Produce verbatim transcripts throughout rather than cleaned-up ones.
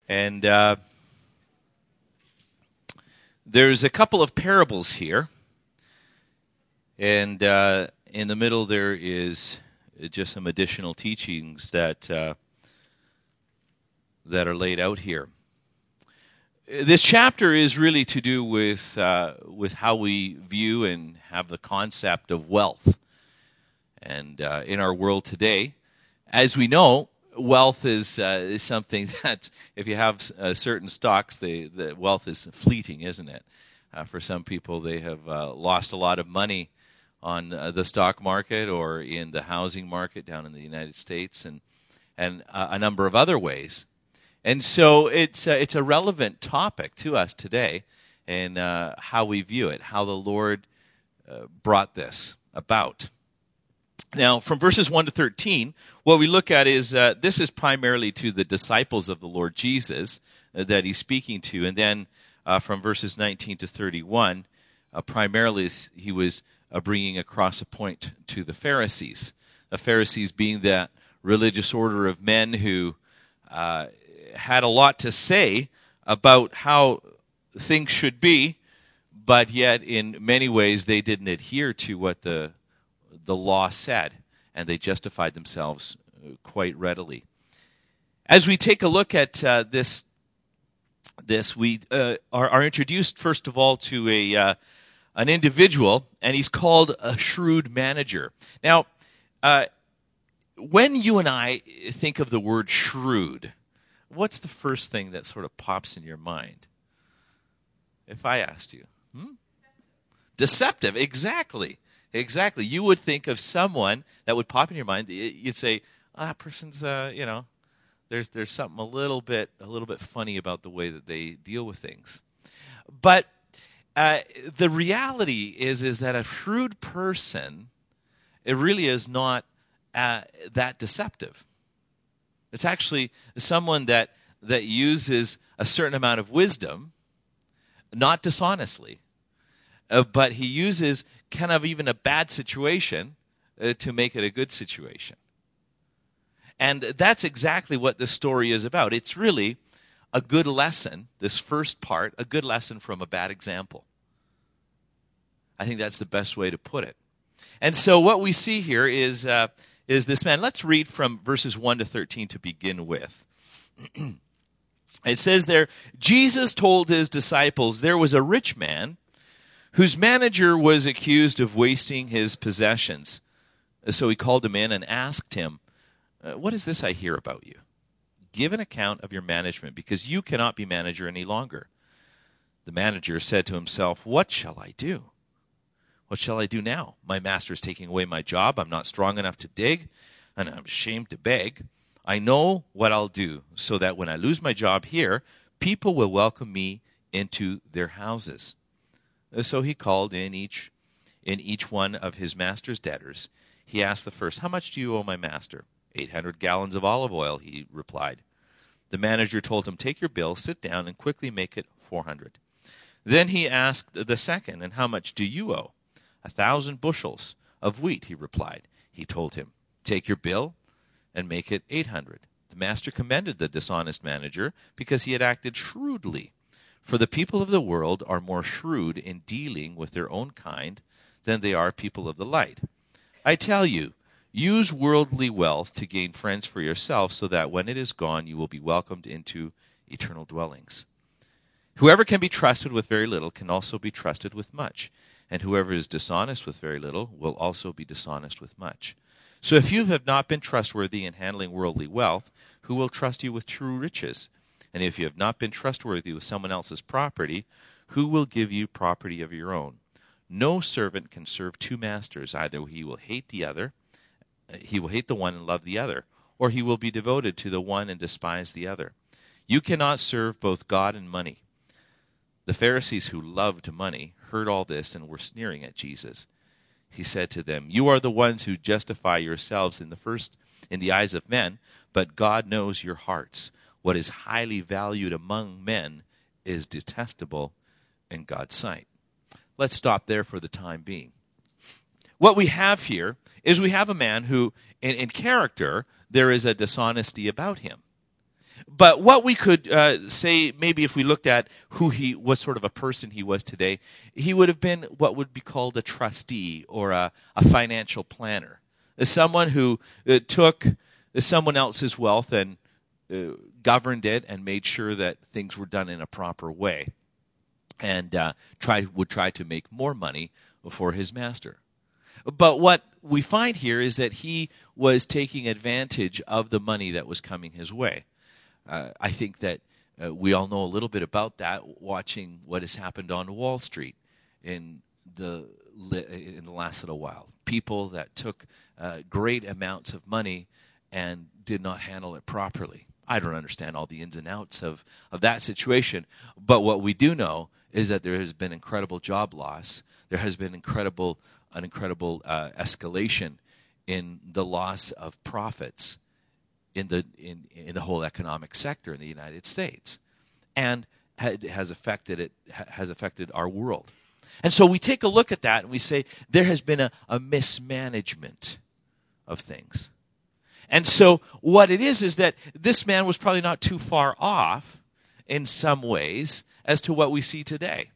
And uh, there's a couple of parables here. And uh, in the middle there is just some additional teachings that uh, that are laid out here. This chapter is really to do with uh, with how we view and have the concept of wealth. And uh, in our world today, as we know, wealth is uh, is something that if you have uh, certain stocks, the the wealth is fleeting, isn't it? Uh, for some people, they have uh, lost a lot of money on uh, the stock market or in the housing market down in the United States, and and uh, a number of other ways. And so it's uh, it's a relevant topic to us today, and uh, how we view it, how the Lord uh, brought this about. Now, from verses one to thirteen, what we look at is uh, this is primarily to the disciples of the Lord Jesus uh, that he's speaking to, and then uh, from verses nineteen to thirty-one, uh, primarily he was uh, bringing across a point to the Pharisees. The Pharisees being that religious order of men who uh, had a lot to say about how things should be, but yet in many ways they didn't adhere to what the the law said, and they justified themselves quite readily. As we take a look at uh, this, this we uh, are, are introduced first of all to a uh, an individual, and he's called a shrewd manager. Now, uh, when you and I think of the word shrewd, what's the first thing that sort of pops in your mind? If I asked you. Hmm? Deceptive, exactly. Exactly. You would think of someone that would pop in your mind. You'd say, oh, that person's, uh, you know, there's there's something a little bit a little bit funny about the way that they deal with things. But uh, the reality is is that a shrewd person, it really is not uh, that deceptive. It's actually someone that that uses a certain amount of wisdom, not dishonestly, uh, but he uses kind of even a bad situation uh, to make it a good situation. And that's exactly what this story is about. It's really a good lesson, this first part, a good lesson from a bad example. I think that's the best way to put it. And so what we see here is uh, is this man. Let's read from verses one to thirteen to begin with. It says there, Jesus told his disciples, there was a rich man whose manager was accused of wasting his possessions. So he called him in and asked him, what is this I hear about you? Give an account of your management, because you cannot be manager any longer. The manager said to himself, what shall I do? What shall I do now? My master is taking away my job. I'm not strong enough to dig, and I'm ashamed to beg. I know what I'll do, so that when I lose my job here, people will welcome me into their houses. So he called in each in each one of his master's debtors. He asked the first, how much do you owe my master? Eight hundred gallons of olive oil, he replied. The manager told him, take your bill, sit down, and quickly make it four hundred. Then he asked the second, and how much do you owe? A thousand bushels of wheat, he replied. He told him, take your bill and make it eight hundred. The master commended the dishonest manager because he had acted shrewdly. For the people of the world are more shrewd in dealing with their own kind than they are people of the light. I tell you, use worldly wealth to gain friends for yourself, so that when it is gone, you will be welcomed into eternal dwellings. Whoever can be trusted with very little can also be trusted with much, and whoever is dishonest with very little will also be dishonest with much. So if you have not been trustworthy in handling worldly wealth, who will trust you with true riches? And if you have not been trustworthy with someone else's property, who will give you property of your own? No servant can serve two masters. Either he will hate the other, he will hate the one and love the other, or he will be devoted to the one and despise the other. You cannot serve both God and money. The Pharisees who loved money heard all this and were sneering at Jesus. He said to them, you are the ones who justify yourselves in the first in the eyes of men, but God knows your hearts. What is highly valued among men is detestable in God's sight. Let's stop there for the time being. What we have here is we have a man who, in, in character, there is a dishonesty about him. But what we could uh, say, maybe if we looked at who he, what sort of a person he was today, he would have been what would be called a trustee or a, a financial planner. As someone who uh, took someone else's wealth and uh, governed it and made sure that things were done in a proper way, and uh, try, would try to make more money for his master. But what we find here is that he was taking advantage of the money that was coming his way. Uh, I think that uh, we all know a little bit about that, watching what has happened on Wall Street in the in the last little while. People that took uh, great amounts of money and did not handle it properly. I don't understand all the ins and outs of, of that situation, but what we do know is that there has been incredible job loss. There has been incredible an incredible uh, escalation in the loss of profits in the in, in the whole economic sector in the United States, and has affected it has affected our world. And so we take a look at that and we say there has been a, a mismanagement of things. And so what it is is that this man was probably not too far off in some ways as to what we see today.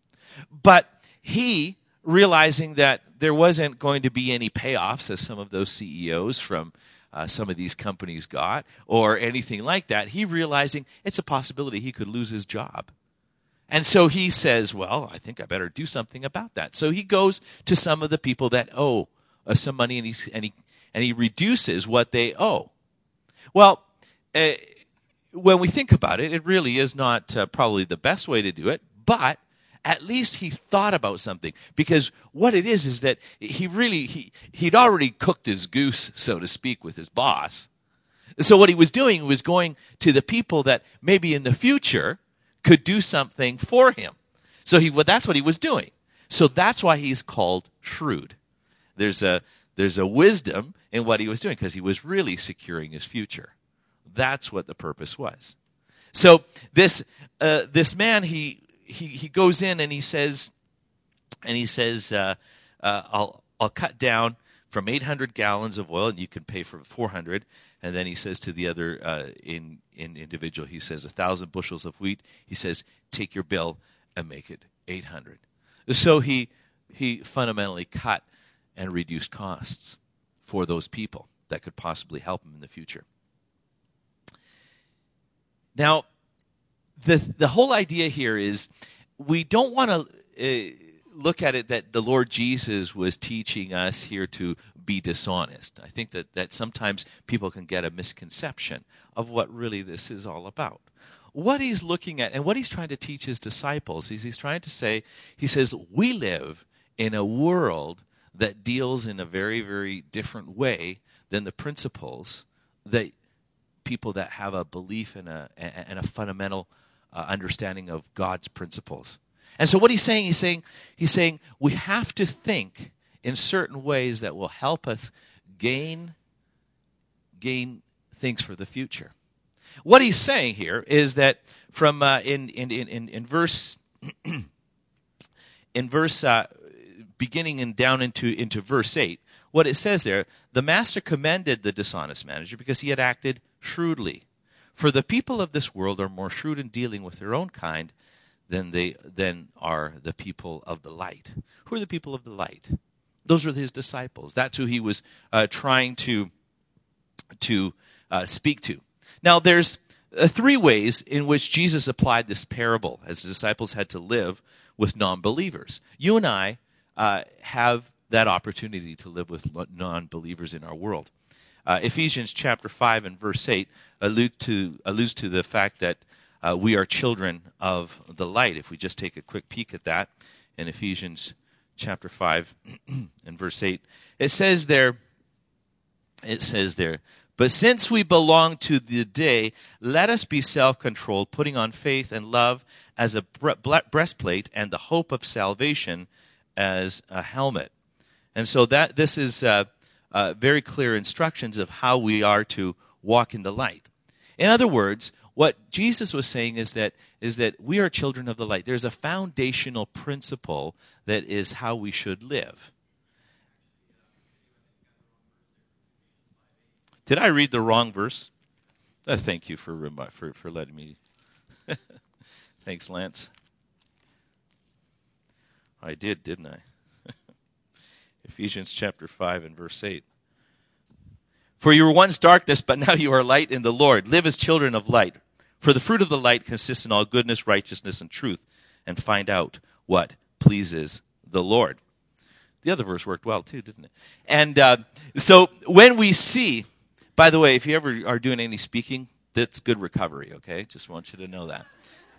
But he, realizing that there wasn't going to be any payoffs, as some of those C E Os from uh, some of these companies got, or anything like that, he realizing it's a possibility he could lose his job. And so he says, well, I think I better do something about that. So he goes to some of the people that owe uh, some money, and, he's, and, he, and he reduces what they owe. Well, uh, when we think about it, it really is not uh, probably the best way to do it, but at least he thought about something, because what it is is that he really, he, he'd already cooked his goose, so to speak, with his boss. So what he was doing was going to the people that maybe in the future could do something for him. So he, well, that's what he was doing. So that's why he's called shrewd. There's a, there's a wisdom in what he was doing, because he was really securing his future. That's what the purpose was. So this, uh, this man, he, He he goes in and he says, and he says, uh, uh, I'll I'll cut down from eight hundred gallons of oil, and you can pay for four hundred. And then he says to the other uh, in in individual, he says a thousand bushels of wheat. He says, take your bill and make it eight hundred. So he he fundamentally cut and reduced costs for those people that could possibly help him in the future. Now, The the whole idea here is we don't want to uh, look at it that the Lord Jesus was teaching us here to be dishonest. I think that, that sometimes people can get a misconception of what really this is all about. What he's looking at and what he's trying to teach his disciples is he's trying to say, he says, we live in a world that deals in a very, very different way than the principles that people that have a belief in a and a fundamental Uh, understanding of God's principles. And so what he's saying, he's saying, he's saying we have to think in certain ways that will help us gain, gain things for the future. What he's saying here is that from uh, in, in in in verse in verse uh, beginning and down into into verse eight, what it says there, the master commended the dishonest manager because he had acted shrewdly. For the people of this world are more shrewd in dealing with their own kind than they than are the people of the light. Who are the people of the light? Those are his disciples. That's who he was uh, trying to to uh, speak to. Now, there's uh, three ways in which Jesus applied this parable, as the disciples had to live with non-believers. You and I uh, have that opportunity to live with non-believers in our world. Uh, Ephesians chapter five and verse eight allude to, alludes to the fact that uh, we are children of the light. If we just take a quick peek at that in Ephesians chapter five and verse eight, it says there, it says there, but since we belong to the day, let us be self-controlled, putting on faith and love as a breastplate and the hope of salvation as a helmet. And so that this is uh, uh, very clear instructions of how we are to walk in the light. In other words, what Jesus was saying is that is that we are children of the light. There's a foundational principle that is how we should live. Did I read the wrong verse? Uh, thank you for, remi- for for letting me. Thanks, Lance. I did, didn't I? Ephesians chapter five and verse eight. For you were once darkness, but now you are light in the Lord. Live as children of light. For the fruit of the light consists in all goodness, righteousness, and truth. And find out what pleases the Lord. The other verse worked well too, didn't it? And uh, so when we see, by the way, if you ever are doing any speaking, that's good recovery, okay? Just want you to know that.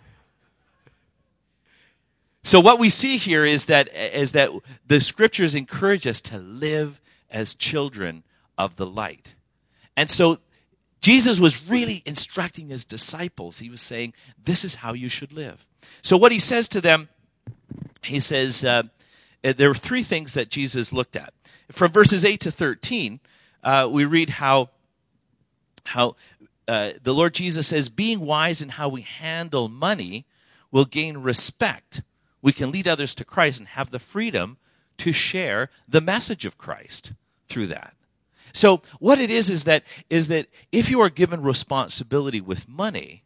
So what we see here is that is that the scriptures encourage us to live as children of the light. And so Jesus was really instructing his disciples. He was saying, this is how you should live. So what he says to them, he says, uh, there were three things that Jesus looked at. From verses eight to thirteen, uh, we read how, how uh, the Lord Jesus says, being wise in how we handle money will gain respect. We can lead others to Christ and have the freedom to share the message of Christ through that. So what it is is that is that if you are given responsibility with money,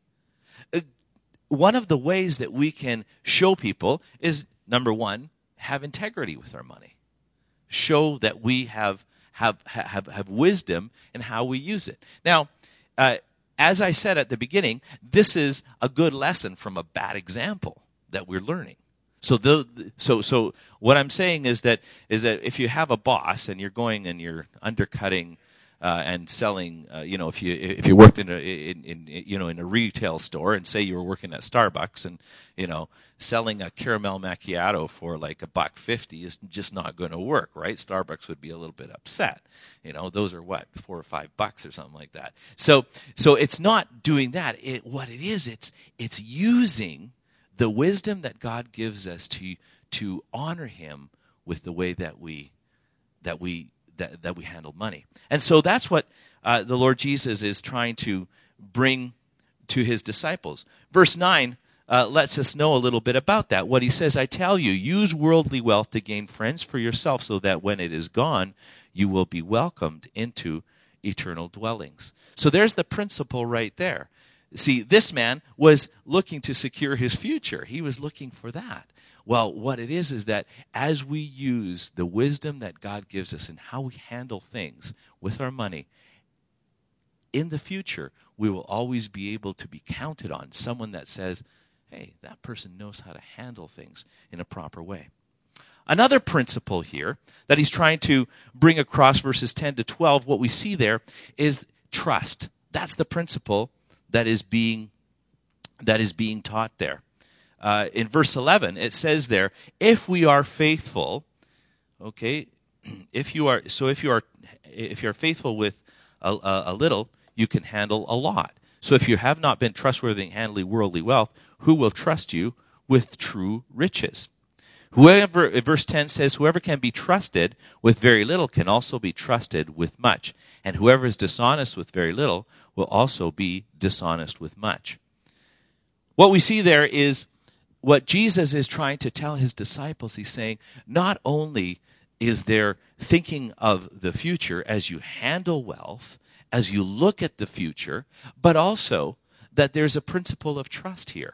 one of the ways that we can show people is, number one, have integrity with our money. Show that we have have have, have wisdom in how we use it. Now, uh, as I said at the beginning, this is a good lesson from a bad example that we're learning. So the so so what I'm saying is that is that if you have a boss and you're going and you're undercutting uh, and selling, uh, you know, if you if you worked in a in, in you know in a retail store and say you were working at Starbucks and you know selling a caramel macchiato for like a buck fifty is just not going to work, right? Starbucks would be a little bit upset. You know, those are what four or five bucks or something like that. So so it's not doing that. It what it is, it's it's using the wisdom that God gives us to to honor him with the way that we that we that, that we handle money. And so that's what uh, the Lord Jesus is trying to bring to his disciples. Verse nine uh, lets us know a little bit about that. What he says, I tell you, use worldly wealth to gain friends for yourself so that when it is gone, you will be welcomed into eternal dwellings. So there's the principle right there. See, this man was looking to secure his future. He was looking for that. Well, what it is is that as we use the wisdom that God gives us and how we handle things with our money, in the future, we will always be able to be counted on. Someone that says, hey, that person knows how to handle things in a proper way. Another principle here that he's trying to bring across verses ten to twelve, what we see there is trust. That's the principle that is being that is being taught there. Uh, in verse eleven, it says there, if we are faithful, okay, if you are so if you are if you are faithful with a, a, a little, you can handle a lot. So if you have not been trustworthy in handling worldly wealth, who will trust you with true riches? Whoever, verse ten says, whoever can be trusted with very little can also be trusted with much. And whoever is dishonest with very little will also be dishonest with much. What we see there is what Jesus is trying to tell his disciples. He's saying, not only is there thinking of the future as you handle wealth, as you look at the future, but also that there's a principle of trust here.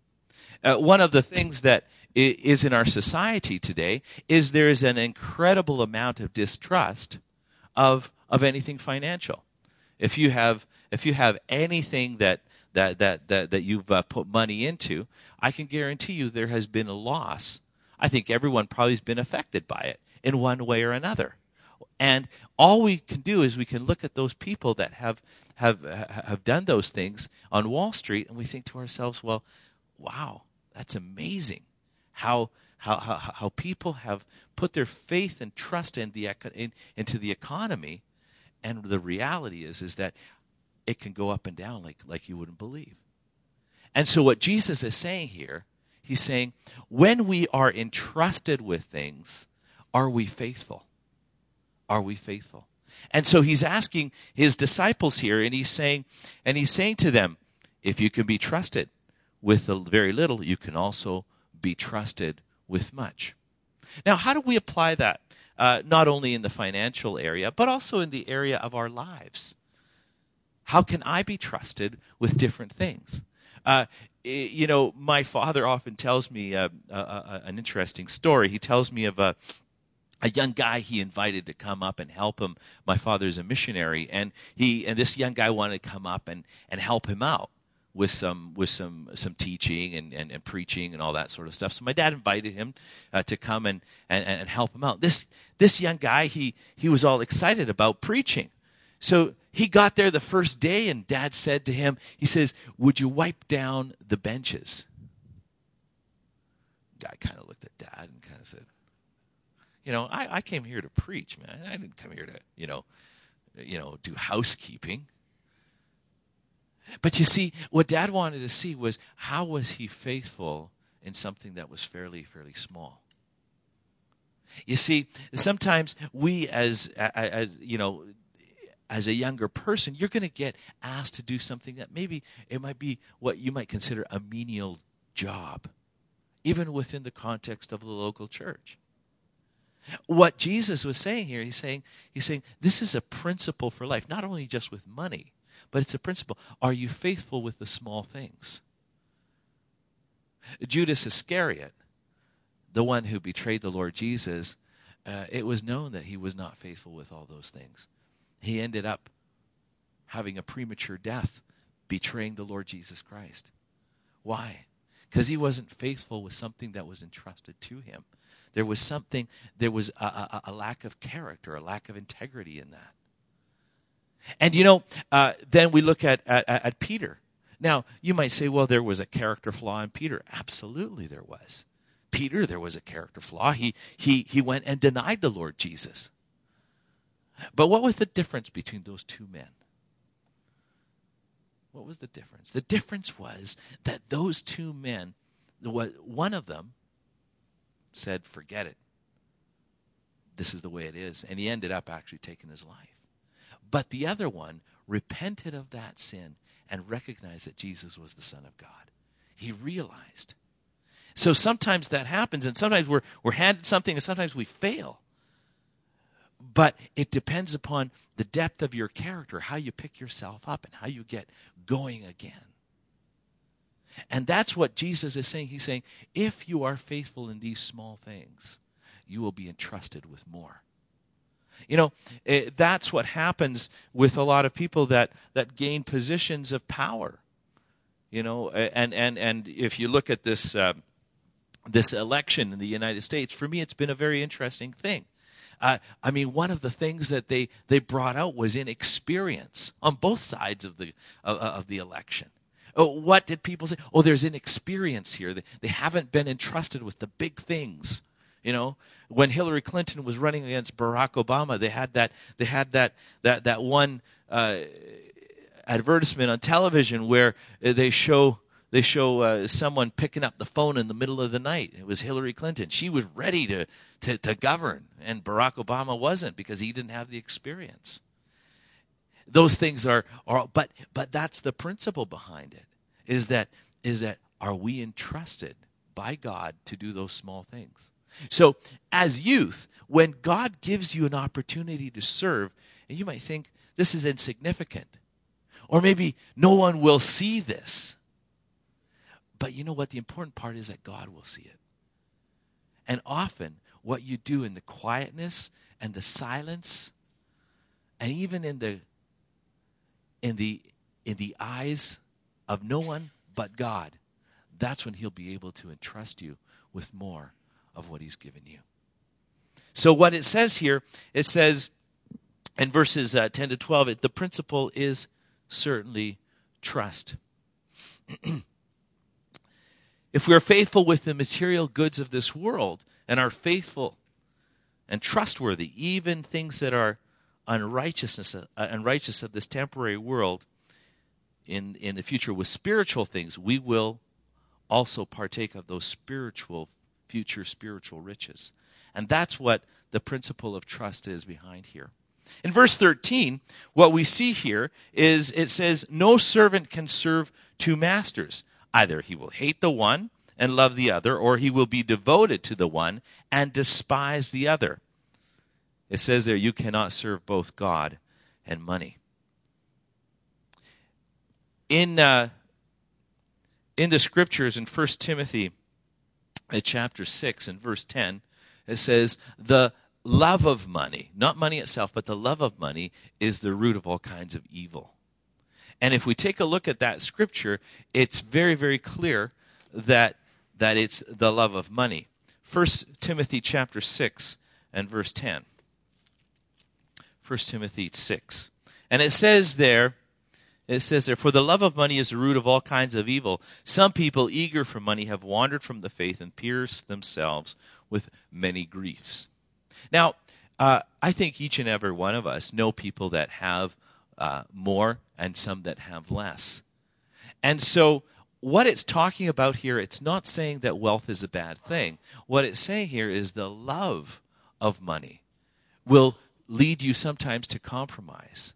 Uh, one of the things that is in our society today is there is an incredible amount of distrust of of anything financial. If you have if you have anything that that that that, that you've uh, put money into, I can guarantee you there has been a loss. I think everyone probably has been affected by it in one way or another. And all we can do is we can look at those people that have have have done those things on Wall Street, and we think to ourselves, well, wow, that's amazing. How, how how how people have put their faith and trust in the in, into the economy, and the reality is is that it can go up and down like like you wouldn't believe. And so what Jesus is saying here, he's saying, when we are entrusted with things, are we faithful? Are we faithful? And so he's asking his disciples here, and he's saying, and he's saying to them, if you can be trusted with a very little, you can also be trusted with much. Now, how do we apply that? Uh, not only in the financial area, but also in the area of our lives. How can I be trusted with different things? Uh, you know, my father often tells me uh, uh, uh, an interesting story. He tells me of a, a young guy he invited to come up and help him. My father's a missionary, and he and this young guy wanted to come up and, and help him out with some with some some teaching and, and, and preaching and all that sort of stuff. So my dad invited him uh, to come and, and, and help him out. This this young guy, he he was all excited about preaching. So he got there the first day, and Dad said to him, he says, "Would you wipe down the benches?" Guy kind of looked at Dad and kind of said, "You know, I, I came here to preach, man. I didn't come here to, you know, you know, do housekeeping." But you see, what Dad wanted to see was, how was he faithful in something that was fairly, fairly small? You see, sometimes we as, as you know, as a younger person, you're going to get asked to do something that maybe it might be what you might consider a menial job, even within the context of the local church. What Jesus was saying here, he's saying, he's saying this is a principle for life, not only just with money, but it's a principle. Are you faithful with the small things? Judas Iscariot, the one who betrayed the Lord Jesus, uh, it was known that he was not faithful with all those things. He ended up having a premature death, betraying the Lord Jesus Christ. Why? Because he wasn't faithful with something that was entrusted to him. There was something, there was a, a, a lack of character, a lack of integrity in that. And you know, uh, then we look at, at, at Peter. Now, you might say, well, there was a character flaw in Peter. Absolutely there was. Peter, there was a character flaw. He, he, he went and denied the Lord Jesus. But what was the difference between those two men? What was the difference? The difference was that those two men, one of them said, forget it. This is the way it is. And he ended up actually taking his life. But the other one repented of that sin and recognized that Jesus was the Son of God. He realized. So sometimes that happens, and sometimes we're, we're handed something, and sometimes we fail. But it depends upon the depth of your character, how you pick yourself up, and how you get going again. And that's what Jesus is saying. He's saying, if you are faithful in these small things, you will be entrusted with more. You know, it, that's what happens with a lot of people that, that gain positions of power. You know, and and, and if you look at this uh, this election in the United States, for me, it's been a very interesting thing. Uh, I mean, one of the things that they, they brought out was inexperience on both sides of the of, of the election. Oh, what did people say? Oh, there's inexperience here. They, they haven't been entrusted with the big things. You know, when Hillary Clinton was running against Barack Obama, they had that they had that that that one uh, advertisement on television where they show they show uh, someone picking up the phone in the middle of the night. It was Hillary Clinton. She was ready to, to, to govern, and Barack Obama wasn't because he didn't have the experience. Those things are, are but but that's the principle behind it, is that is that are we entrusted by God to do those small things? So as youth, when God gives you an opportunity to serve, and you might think this is insignificant, or maybe no one will see this. But you know what? The important part is that God will see it. And often what you do in the quietness and the silence, and even in the in the in the eyes of no one but God, that's when he'll be able to entrust you with more of what he's given you. So what it says here, it says in verses uh, ten to twelve, it, the principle is certainly trust. If we are faithful with the material goods of this world and are faithful and trustworthy, even things that are unrighteousness, uh, unrighteous of this temporary world, in, in the future with spiritual things, we will also partake of those spiritual, future spiritual riches. And that's what the principle of trust is behind here. In verse thirteen, what we see here is it says, no servant can serve two masters. Either he will hate the one and love the other, or he will be devoted to the one and despise the other. It says there, you cannot serve both God and money. In uh, in the scriptures in First Timothy uh, chapter six and verse ten, it says, the love of money, not money itself, but the love of money is the root of all kinds of evil. And if we take a look at that scripture, it's very, very clear that that it's the love of money. First Timothy chapter six and verse ten. First Timothy six. And it says there, it says there, for the love of money is the root of all kinds of evil. Some people eager for money have wandered from the faith and pierced themselves with many griefs. Now, uh, I think each and every one of us know people that have uh, more and some that have less. And so what it's talking about here, it's not saying that wealth is a bad thing. What it's saying here is the love of money will lead you sometimes to compromise.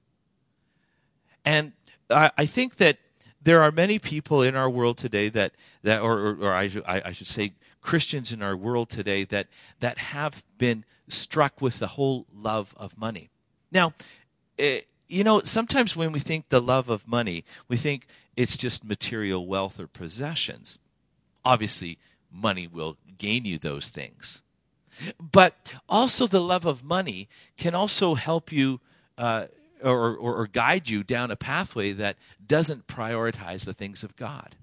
And I, I think that there are many people in our world today that, that or, or, or I, I should say Christians in our world today that, that have been struck with the whole love of money. Now, it, you know, sometimes when we think the love of money, we think it's just material wealth or possessions. Obviously, money will gain you those things. But also the love of money can also help you uh, or, or, or guide you down a pathway that doesn't prioritize the things of God.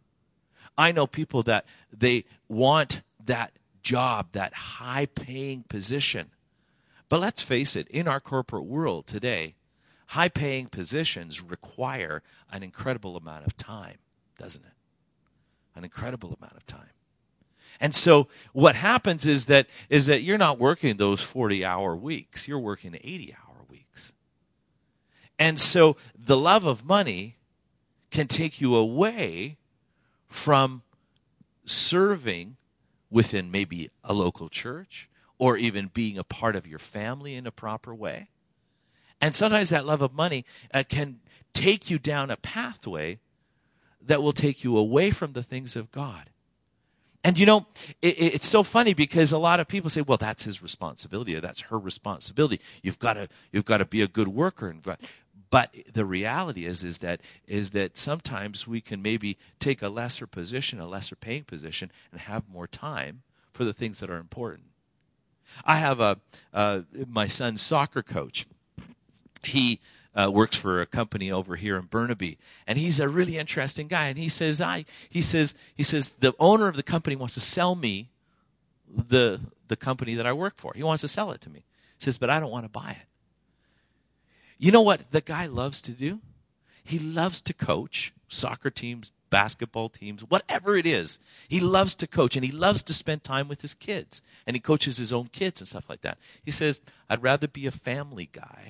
I know people that they want that job, that high-paying position. But let's face it, in our corporate world today, high-paying positions require an incredible amount of time, doesn't it? An incredible amount of time. And so what happens is that is that you're not working those forty-hour weeks. You're working eighty-hour weeks. And so the love of money can take you away from serving within maybe a local church or even being a part of your family in a proper way. And sometimes that love of money uh, can take you down a pathway that will take you away from the things of God. And you know, it, it's so funny because a lot of people say, well, that's his responsibility or that's her responsibility. You've got to you've got to be a good worker. But the reality is, is that is that sometimes we can maybe take a lesser position, a lesser paying position, and have more time for the things that are important. I have a uh, my son's soccer coach. He uh, works for a company over here in Burnaby, and he's a really interesting guy. And he says, "I," he says, he says, the owner of the company wants to sell me the the company that I work for. He wants to sell it to me. He says, but I don't want to buy it. You know what the guy loves to do? He loves to coach soccer teams, basketball teams, whatever it is. He loves to coach, and he loves to spend time with his kids. And he coaches his own kids and stuff like that. He says, I'd rather be a family guy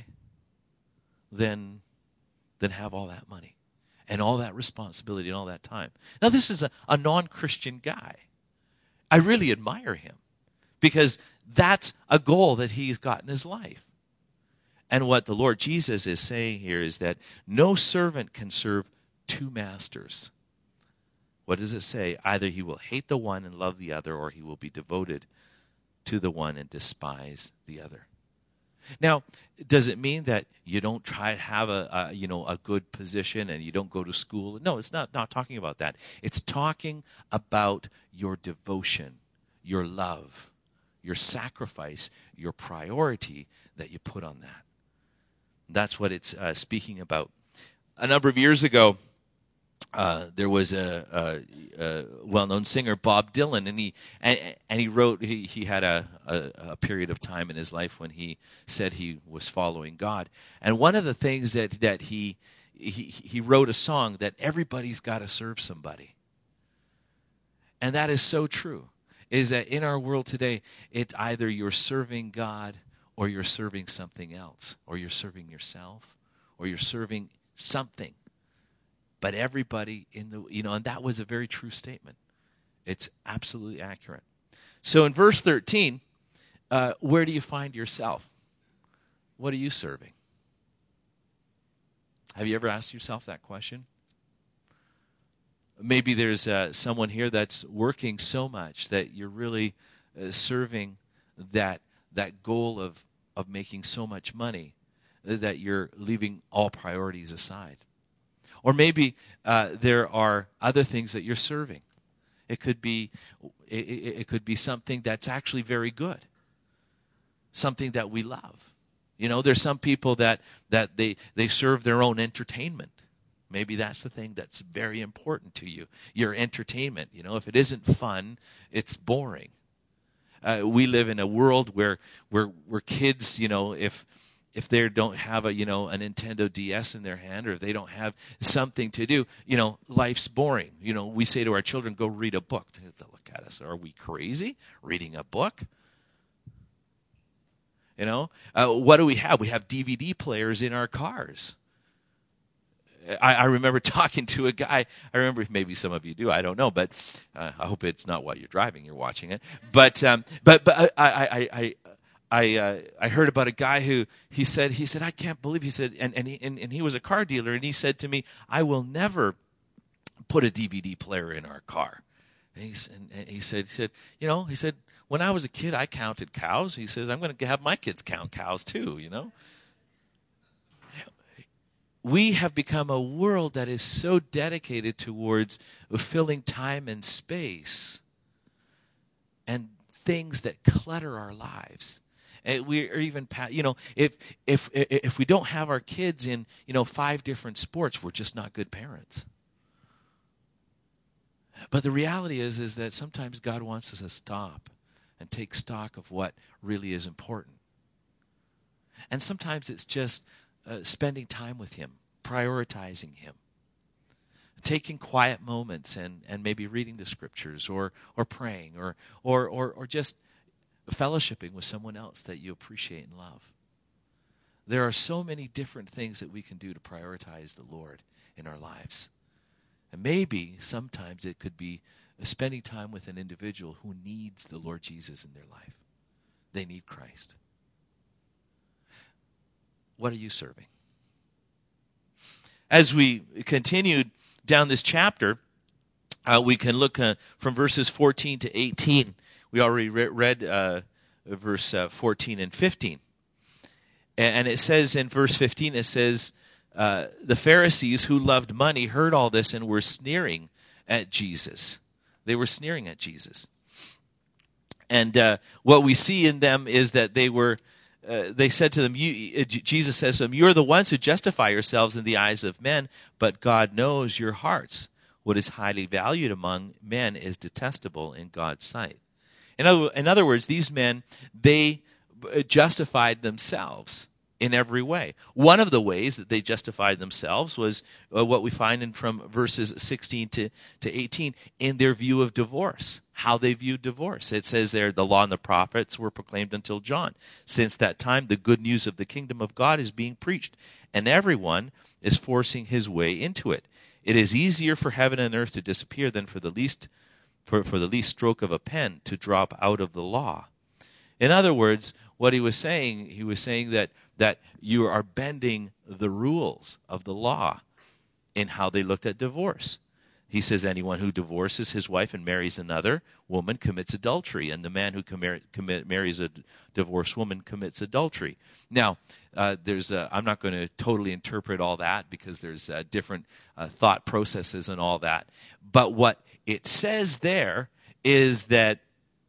than, than have all that money and all that responsibility and all that time. Now, this is a, a non-Christian guy. I really admire him because that's a goal that he's got in his life. And what the Lord Jesus is saying here is that no servant can serve two masters. What does it say? Either he will hate the one and love the other, or he will be devoted to the one and despise the other. Now, does it mean that you don't try to have a, a you know a good position and you don't go to school? No, it's not, not talking about that. It's talking about your devotion, your love, your sacrifice, your priority that you put on that. That's what it's uh, speaking about. A number of years ago, uh, there was a, a, a well-known singer, Bob Dylan, and he and, and he wrote. He, he had a, a, a period of time in his life when he said he was following God. And one of the things that that he he, he wrote a song that everybody's got to serve somebody, and that is so true. Is that in our world today, it's either you're serving God, or you're serving something else, or you're serving yourself, or you're serving something. But everybody in the, you know, and that was a very true statement. It's absolutely accurate. So in verse thirteen, uh, where do you find yourself? What are you serving? Have you ever asked yourself that question? Maybe there's uh, someone here that's working so much that you're really uh, serving that that goal of of making so much money that you're leaving all priorities aside. Or maybe uh, there are other things that you're serving. It could be it, it, it could be something that's actually very good, something that we love. You know, there's some people that that they they serve their own entertainment. Maybe that's the thing that's very important to you, your entertainment. You know, if it isn't fun, it's boring. Uh, we live in a world where where where kids, you know, if if they don't have a, you know, a Nintendo D S in their hand, or if they don't have something to do, you know, life's boring. You know, we say to our children, go read a book. They look at us. Are we crazy? Reading a book? You know, uh, what do we have? We have D V D players in our cars. I, I remember talking to a guy. I remember, maybe some of you do. I don't know, but uh, I hope it's not while you're driving. You're watching it. But um, but but I I I I uh, I heard about a guy who he said he said I can't believe he said and and he, and, and he was a car dealer, and he said to me, I will never put a D V D player in our car. And he, and he said he said you know he said when I was a kid I counted cows. He says I'm going to have my kids count cows too. You know. We have become a world that is so dedicated towards filling time and space and things that clutter our lives. And we are even, you know, if if if we don't have our kids in, you know, five different sports, we're just not good parents. But the reality is, is that sometimes God wants us to stop and take stock of what really is important. And sometimes it's just uh, spending time with Him, prioritizing Him, taking quiet moments and, and maybe reading the Scriptures or or praying or or or, or just fellowshipping with someone else that you appreciate and love. There are so many different things that we can do to prioritize the Lord in our lives. And maybe sometimes it could be spending time with an individual who needs the Lord Jesus in their life. They need Christ. What are you serving? As we continued down this chapter, uh, we can look uh, from verses fourteen to eighteen. We already re- read uh, verse uh, fourteen and fifteen. And it says in verse fifteen, it says, uh, the Pharisees who loved money heard all this and were sneering at Jesus. They were sneering at Jesus. And uh, what we see in them is that they were, uh, they said to them, you, uh, Jesus says to them, you're the ones who justify yourselves in the eyes of men, but God knows your hearts. What is highly valued among men is detestable in God's sight. In other, in other words, these men, they justified themselves in every way. One of the ways that they justified themselves was uh, what we find in from verses sixteen to, to eighteen in their view of divorce, how they viewed divorce. It says there, the law and the prophets were proclaimed until John. Since that time, the good news of the kingdom of God is being preached, and everyone is forcing his way into it. It is easier for heaven and earth to disappear than for the least for, for the least stroke of a pen to drop out of the law. In other words, what he was saying, he was saying that, that you are bending the rules of the law in how they looked at divorce. He says anyone who divorces his wife and marries another woman commits adultery, and the man who commit, commit, marries a divorced woman commits adultery. Now, uh, there's a, I'm not going to totally interpret all that because there's uh, different uh, thought processes and all that. But what it says there is that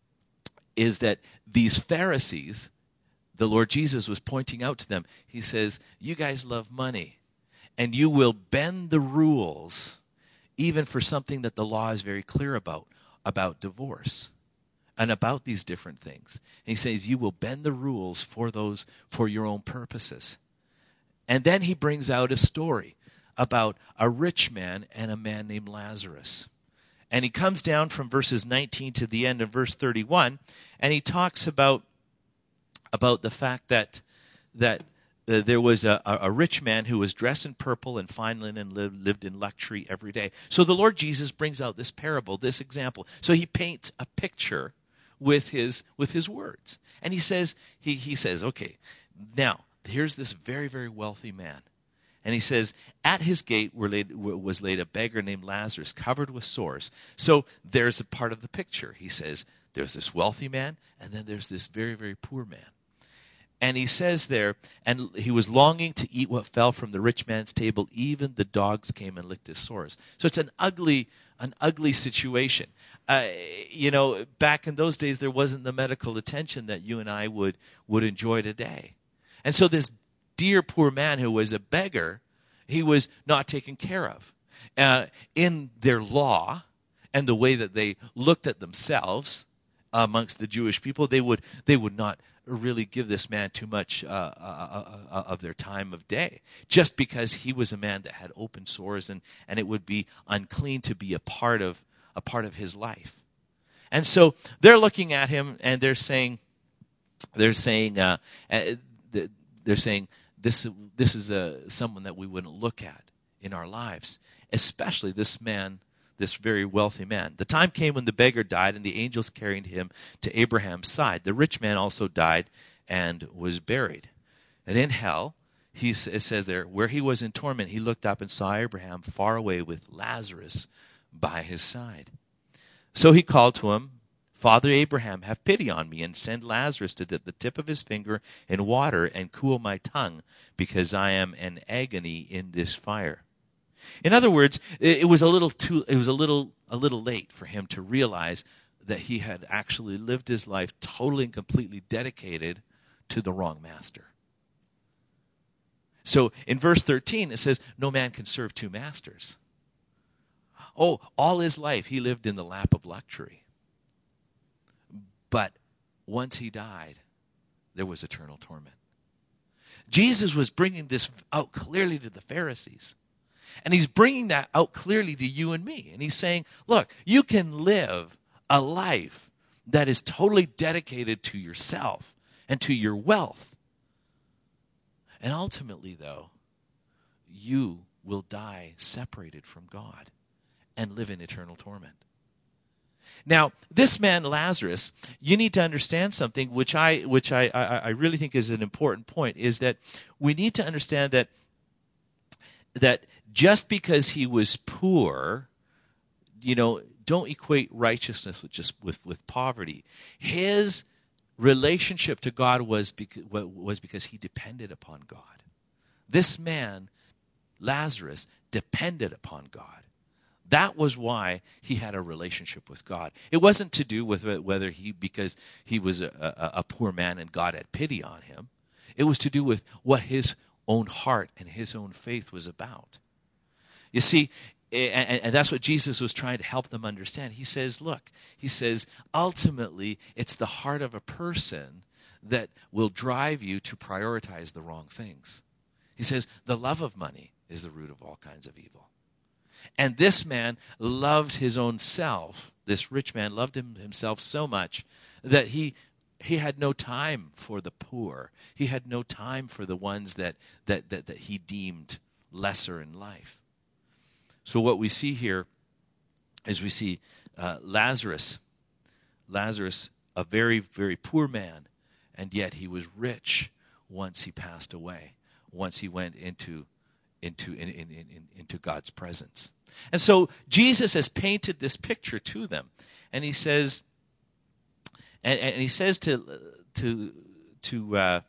is that these Pharisees, the Lord Jesus was pointing out to them, he says, you guys love money, and you will bend the rules even for something that the law is very clear about, about divorce and about these different things. And he says, you will bend the rules for those, for your own purposes. And then he brings out a story about a rich man and a man named Lazarus. And he comes down from verses nineteen to the end of verse thirty-one, and he talks about, about the fact that, that uh, there was a, a rich man who was dressed in purple and fine linen and lived, lived in luxury every day. So the Lord Jesus brings out this parable, this example. So he paints a picture with his, with his words. And he says, he, he says, okay, now, here's this very, very wealthy man. And he says, at his gate were laid, was laid a beggar named Lazarus, covered with sores. So there's a part of the picture. He says, there's this wealthy man, and then there's this very, very poor man. And he says there, and he was longing to eat what fell from the rich man's table. Even the dogs came and licked his sores. So it's an ugly, an ugly situation. Uh, you know, back in those days, there wasn't the medical attention that you and I would, would enjoy today. And so this dear poor man who was a beggar, he was not taken care of. Uh, in their law and the way that they looked at themselves amongst the Jewish people, they would they would not really give this man too much uh, uh, uh, of their time of day, just because he was a man that had open sores, and, and it would be unclean to be a part of a part of his life. And so they're looking at him and they're saying, they're saying, uh, they're saying this this is a someone that we wouldn't look at in our lives, especially this man, this very wealthy man. The time came when the beggar died, and the angels carried him to Abraham's side. The rich man also died and was buried. And in hell, he, it says there, where he was in torment, he looked up and saw Abraham far away with Lazarus by his side. So he called to him, Father Abraham, have pity on me, and send Lazarus to dip the tip of his finger in water and cool my tongue, because I am in agony in this fire. In other words, it was a little too it was a little a little late for him to realize that he had actually lived his life totally and completely dedicated to the wrong master. So in verse thirteen it says, no man can serve two masters. Oh, all his life he lived in the lap of luxury. But once he died, there was eternal torment. Jesus was bringing this out clearly to the Pharisees. And he's bringing that out clearly to you and me. And he's saying, look, you can live a life that is totally dedicated to yourself and to your wealth. And ultimately, though, you will die separated from God and live in eternal torment. Now, this man Lazarus, you need to understand something which I which I, I, I really think is an important point, is that we need to understand that that just because he was poor, you know, don't equate righteousness with just with, with poverty. His relationship to God was because, was because he depended upon God. This man, Lazarus, depended upon God. That was why he had a relationship with God. It wasn't to do with whether he, because he was a, a, a poor man and God had pity on him. It was to do with what his own heart and his own faith was about. You see, and, and that's what Jesus was trying to help them understand. He says, look, he says, ultimately, it's the heart of a person that will drive you to prioritize the wrong things. He says, the love of money is the root of all kinds of evil. And this man loved his own self. This rich man loved him, himself so much that he he had no time for the poor. He had no time for the ones that that that, that he deemed lesser in life. So what we see here is we see uh, Lazarus, Lazarus, a very, very poor man, and yet he was rich once he passed away, once he went into into in, in, in, into God's presence. And so Jesus has painted this picture to them, and he says, and, and he says to to to uh,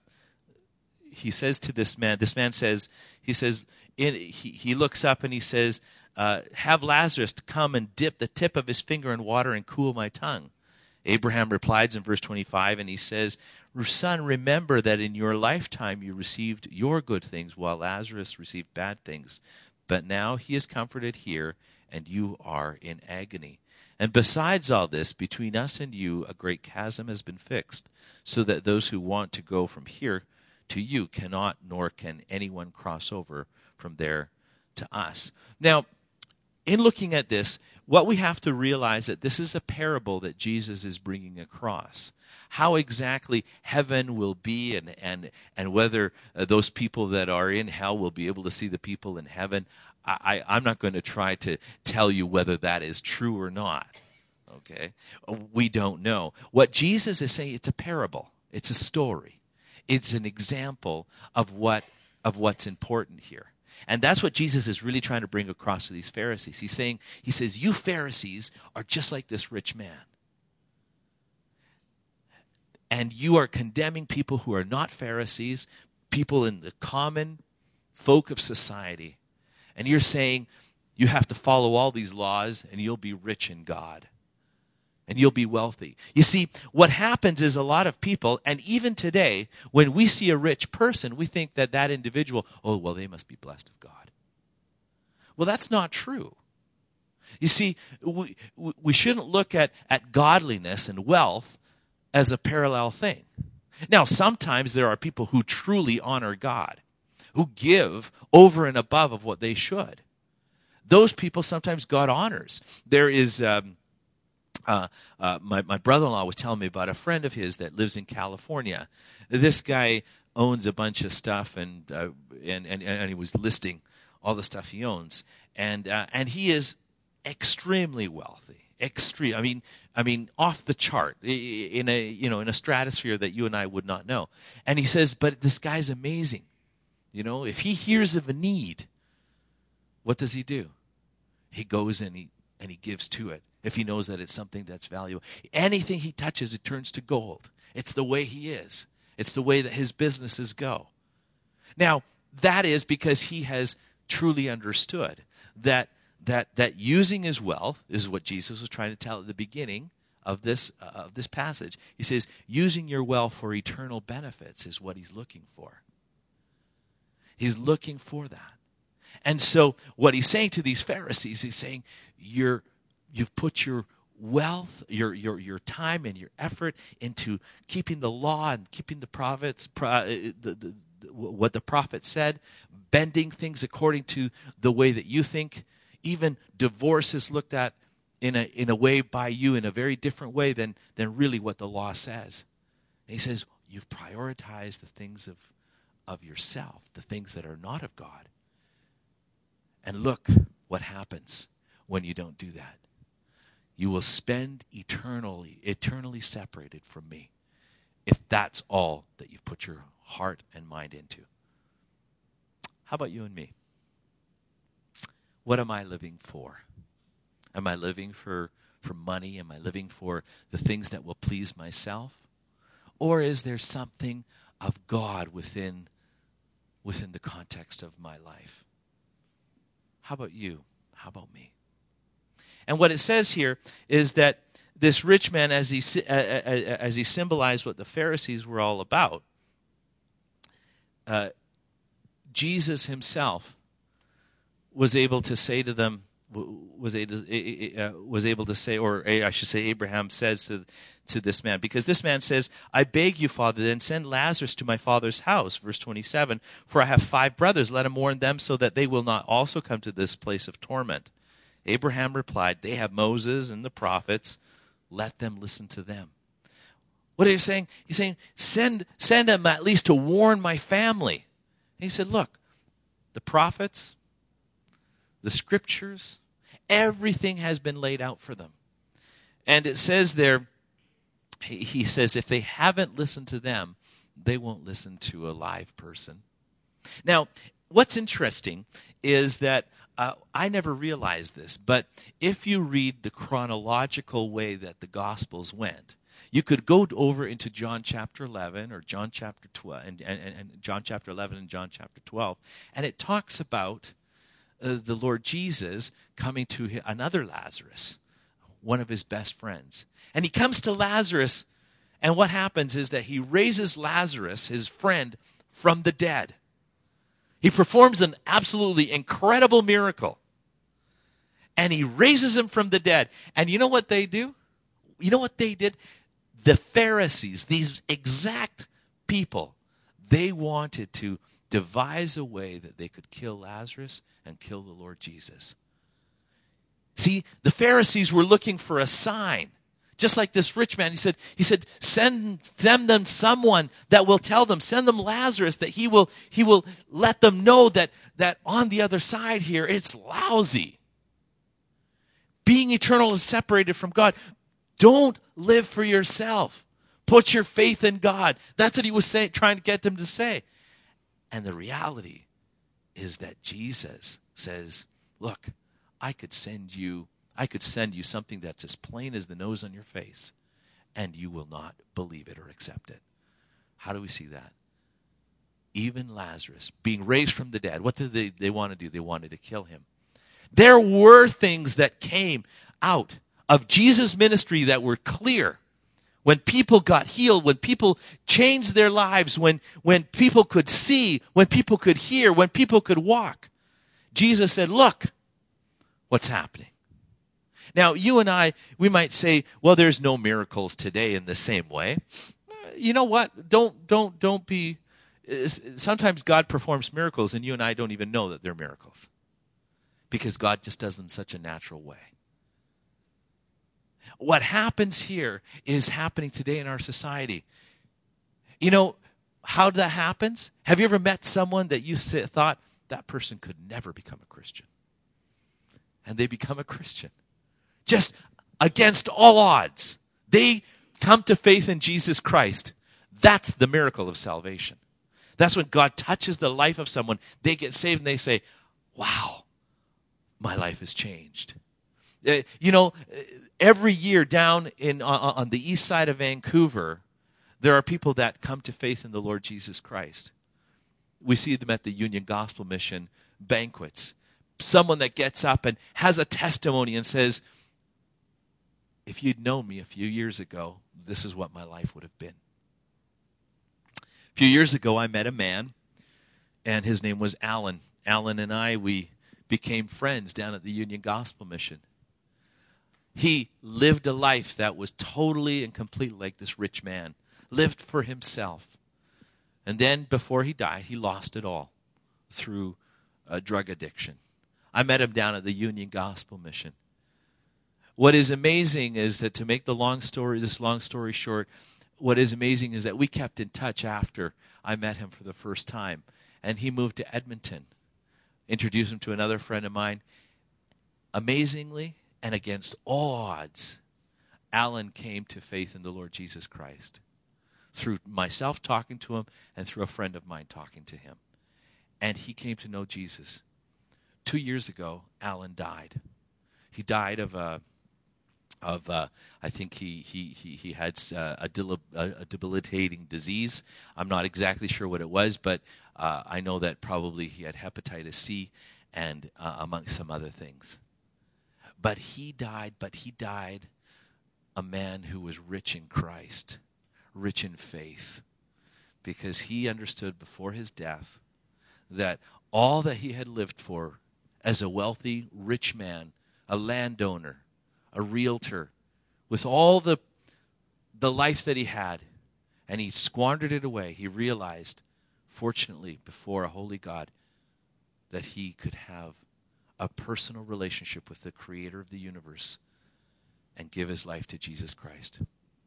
he says to this man. This man says, he says, in, he he looks up and he says, uh, "Have Lazarus come and dip the tip of his finger in water and cool my tongue." Abraham replies in verse twenty-five, and he says, "Son, remember that in your lifetime you received your good things, while Lazarus received bad things. But now he is comforted here, and you are in agony. And besides all this, between us and you a great chasm has been fixed, so that those who want to go from here to you cannot, nor can anyone cross over from there to us." Now, in looking at this, what we have to realize that this is a parable that Jesus is bringing across. How exactly heaven will be, and and and whether uh, those people that are in hell will be able to see the people in heaven, I, I, I'm not going to try to tell you whether that is true or not. Okay? We don't know. What Jesus is saying, it's a parable. It's a story. It's an example of what of what's important here. And that's what Jesus is really trying to bring across to these Pharisees. He's saying, he says, you Pharisees are just like this rich man. and you are condemning people who are not Pharisees, people in the common folk of society. And you're saying you have to follow all these laws and you'll be rich in God. And you'll be wealthy. You see, what happens is a lot of people, and even today, when we see a rich person, we think that that individual, oh, well, they must be blessed of God. Well, that's not true. You see, we, we shouldn't look at, at godliness and wealth as a parallel thing. Now, sometimes there are people who truly honor God, who give over and above of what they should. Those people sometimes God honors. There is... Um, Uh, uh, my, my brother-in-law was telling me about a friend of his that lives in California. This guy owns a bunch of stuff, and uh, and, and and he was listing all the stuff he owns, and uh, and he is extremely wealthy, extreme. I mean, I mean, off the chart in a you know in a stratosphere that you and I would not know. And he says, but this guy's amazing. You know, if he hears of a need, what does he do? He goes and he and he gives to it. If he knows that it's something that's valuable. Anything he touches, it turns to gold. It's the way he is. It's the way that his businesses go. Now, that is because he has truly understood that that that using his wealth is what Jesus was trying to tell at the beginning of this uh, of this passage. He says, using your wealth for eternal benefits is what he's looking for. He's looking for that. And so what he's saying to these Pharisees, he's saying, you're You've put your wealth, your your your time and your effort into keeping the law and keeping the prophets, pro, the, the, what the prophet said, bending things according to the way that you think. Even divorce is looked at in a in a way by you in a very different way than than really what the law says. And he says you've prioritized the things of of yourself, the things that are not of God. And look what happens when you don't do that. You will spend eternally, eternally separated from me if that's all that you've put your heart and mind into. How about you and me? What am I living for? Am I living for, for money? Am I living for the things that will please myself? Or is there something of God within, within the context of my life? How about you? How about me? And what it says here is that this rich man, as he uh, as he symbolized what the Pharisees were all about, uh, Jesus himself was able to say to them, was able, uh, was able to say, or I should say, Abraham says to to this man, because this man says, "I beg you, Father, then send Lazarus to my father's house." Verse twenty-seven, "For I have five brothers; let him warn them, so that they will not also come to this place of torment." Abraham replied, "They have Moses and the prophets. Let them listen to them." What are you saying? He's saying, send, send them at least to warn my family. And he said, look, the prophets, the scriptures, everything has been laid out for them. And it says there, he, he says, if they haven't listened to them, they won't listen to a live person. Now, what's interesting is that Uh, I never realized this, but if you read the chronological way that the Gospels went, you could go over into John chapter eleven or John chapter twelve, and, and, and John chapter eleven and John chapter twelve, and it talks about uh, the Lord Jesus coming to another Lazarus, one of his best friends. And he comes to Lazarus, and what happens is that he raises Lazarus, his friend, from the dead. He performs an absolutely incredible miracle. And he raises him from the dead. And you know what they do? You know what they did? The Pharisees, these exact people, they wanted to devise a way that they could kill Lazarus and kill the Lord Jesus. See, the Pharisees were looking for a sign. Just like this rich man, he said, he said, send, send them someone that will tell them, send them Lazarus, that he will, he will let them know that, that on the other side here, it's lousy. Being eternal is separated from God. Don't live for yourself. Put your faith in God. That's what he was saying, trying to get them to say. And the reality is that Jesus says, look, I could send you I could send you something that's as plain as the nose on your face. and you will not believe it or accept it. How do we see that? Even Lazarus, being raised from the dead, what did they, they want to do? They wanted to kill him. There were things that came out of Jesus' ministry that were clear. When people got healed, when people changed their lives, when, when people could see, when people could hear, when people could walk, Jesus said, look, what's happening. Now, you and I, we might say, well, there's no miracles today in the same way. You know what? Don't, don't, don't be, sometimes God performs miracles and you and I don't even know that they're miracles. Because God just does them in such a natural way. What happens here is happening today in our society. You know how that happens? Have you ever met someone that you thought that person could never become a Christian? And they become a Christian. Just against all odds. They come to faith in Jesus Christ. That's the miracle of salvation. That's when God touches the life of someone. They get saved and they say, wow, my life has changed. Uh, you know, every year down in on, on the east side of Vancouver, there are people that come to faith in the Lord Jesus Christ. We see them at the Union Gospel Mission banquets. Someone that gets up and has a testimony and says, if you'd known me a few years ago, this is what my life would have been. A few years ago, I met a man, and his name was Alan. Alan and I, we became friends down at the Union Gospel Mission. He lived a life that was totally and completely like this rich man, lived for himself. And then before he died, he lost it all through a drug addiction. I met him down at the Union Gospel Mission. What is amazing is that, to make the long story, this long story short, what is amazing is that we kept in touch after I met him for the first time. And he moved to Edmonton. Introduced him to another friend of mine. Amazingly, and against all odds, Alan came to faith in the Lord Jesus Christ. Through myself talking to him and through a friend of mine talking to him. And he came to know Jesus. Two years ago, Alan died. He died of a, of uh, I think he he he he had uh, a, del- a debilitating disease. I'm not exactly sure what it was, but uh, I know that probably he had hepatitis C, and uh, amongst some other things. But he died. But he died a man who was rich in Christ, rich in faith, because he understood before his death that all that he had lived for as a wealthy, rich man, a landowner, a realtor, with all the the life that he had, and he squandered it away. He realized, fortunately, before a holy God, that he could have a personal relationship with the creator of the universe and give his life to Jesus Christ.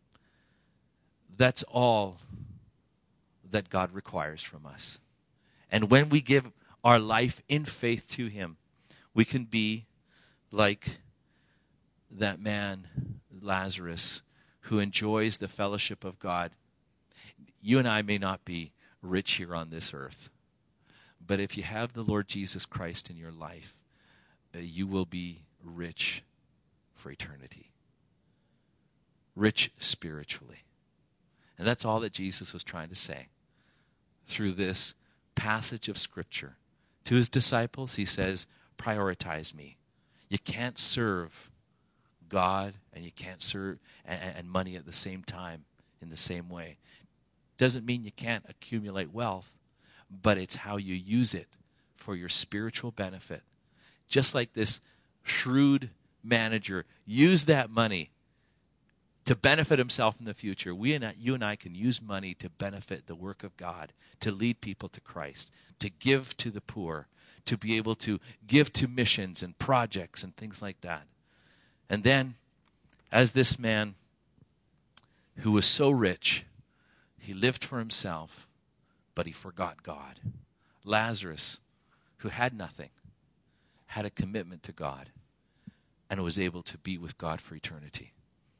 That's all that God requires from us. And when we give our life in faith to him, we can be like that man, Lazarus, who enjoys the fellowship of God. You and I may not be rich here on this earth, but if you have the Lord Jesus Christ in your life, uh, you will be rich for eternity. Rich spiritually. And that's all that Jesus was trying to say through this passage of Scripture. To his disciples, he says, prioritize me. You can't serve God and you can't serve and, and money at the same time in the same way. Doesn't mean you can't accumulate wealth, but it's how you use it for your spiritual benefit. Just like this shrewd manager used that money to benefit himself in the future, we and I, you and I can use money to benefit the work of God, to lead people to Christ, to give to the poor, to be able to give to missions and projects and things like that. And then, as this man who was so rich, he lived for himself, but he forgot God. Lazarus, who had nothing, had a commitment to God and was able to be with God for eternity.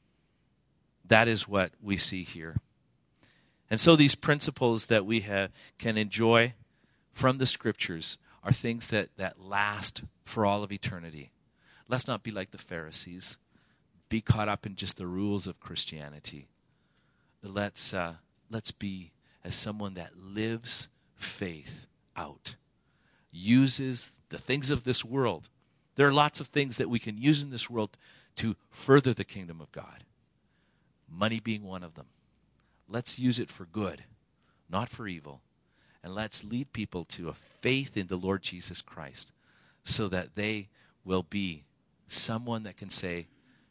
That is what we see here. And so these principles that we have, can enjoy from the Scriptures are things that, that last for all of eternity. Let's not be like the Pharisees. be caught up in just the rules of Christianity. Let's uh, let's be as someone that lives faith out, uses the things of this world. There are lots of things that we can use in this world to further the kingdom of God. Money being one of them. Let's use it for good, not for evil. And let's lead people to a faith in the Lord Jesus Christ so that they will be someone that can say,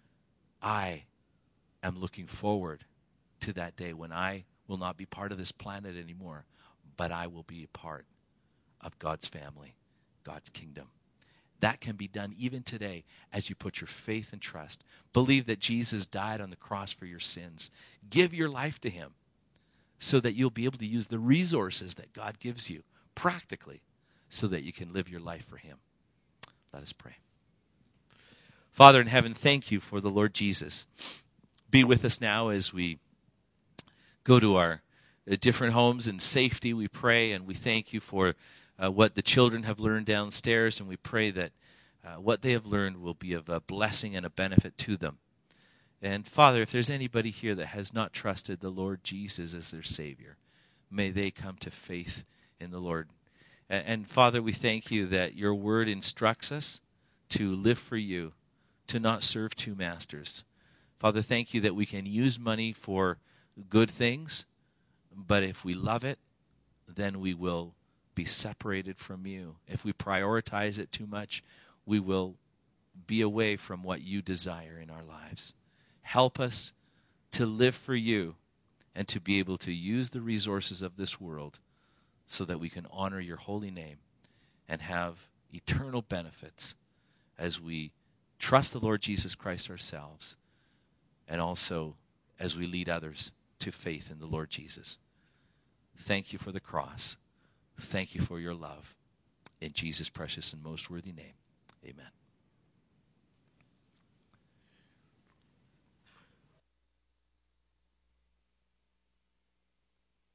I am looking forward to that day when I will not be part of this planet anymore, but I will be a part of God's family, God's kingdom. That can be done even today as you put your faith and trust. Believe that Jesus died on the cross for your sins. Give your life to him so that you'll be able to use the resources that God gives you practically so that you can live your life for him. Let us pray. Father in heaven, thank you for the Lord Jesus. Be with us now as we go to our uh, different homes in safety, we pray, and we thank you for uh, what the children have learned downstairs, and we pray that uh, what they have learned will be of a blessing and a benefit to them. And Father, if there's anybody here that has not trusted the Lord Jesus as their Savior, may they come to faith in the Lord. And, and Father, we thank you that your word instructs us to live for you, to not serve two masters. Father, thank you that we can use money for good things, but if we love it, then we will be separated from you. If we prioritize it too much, we will be away from what you desire in our lives. Help us to live for you and to be able to use the resources of this world so that we can honor your holy name and have eternal benefits as we trust the Lord Jesus Christ ourselves and also as we lead others to faith in the Lord Jesus. Thank you for the cross. Thank you for your love. In Jesus' precious and most worthy name, amen.